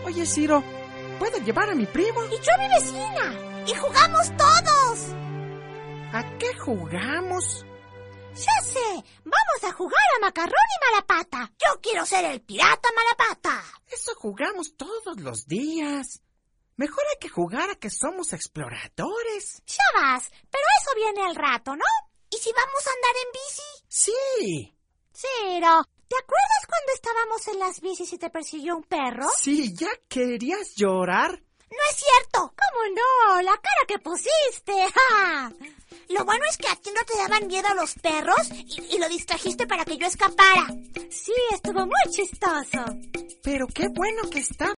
Oye, Ciro, ¿puedo llevar a mi primo? Y yo a mi vecina. Y jugamos todos. ¿A qué jugamos? Ya sé, vamos a jugar a Macarrón y Malapata. Yo quiero ser el pirata Malapata. Eso jugamos todos los días. Mejor hay que jugar a que somos exploradores. Ya vas, pero eso viene al rato, ¿no? ¿Y si vamos a andar en bici? Sí. Ciro, ¿te acuerdas cuando estábamos en las bicis y te persiguió un perro? Sí, ¿ya querías llorar? No es cierto. ¿Cómo no? La cara que pusiste. ¡Ja! Lo bueno es que a ti no te daban miedo los perros y lo distrajiste para que yo escapara. Sí, estuvo muy chistoso. Pero qué bueno que está